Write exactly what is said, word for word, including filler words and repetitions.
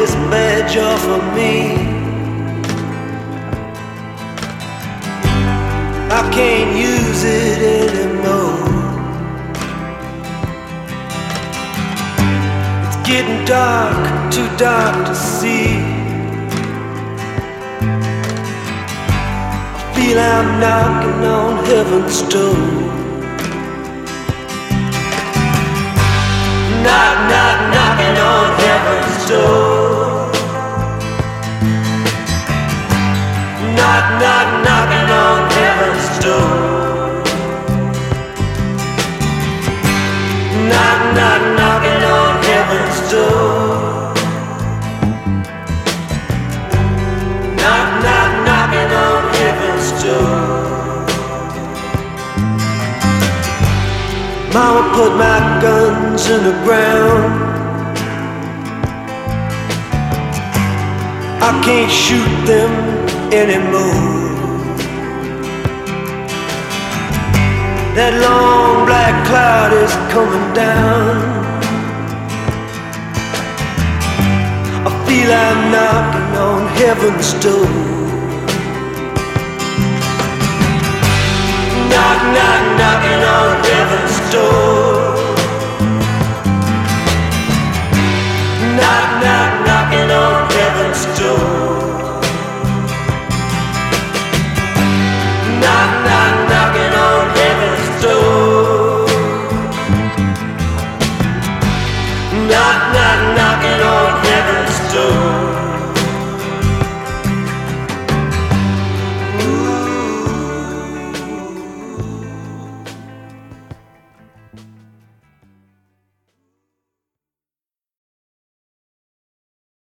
this badge off of me. I can't use it anymore. It's getting dark, too dark to see. I feel I'm knocking on heaven's door. Knock, knock, knocking on heaven's door. Knock, knock, knocking on heaven's door. Knock, knock, knocking on heaven's door. Knock, knock, knocking on heaven's door. Mama put my guns in the ground. I can't shoot them anymore. That long black cloud is coming down. I feel I'm knocking on heaven's door. Knock, knock, knocking on heaven's door.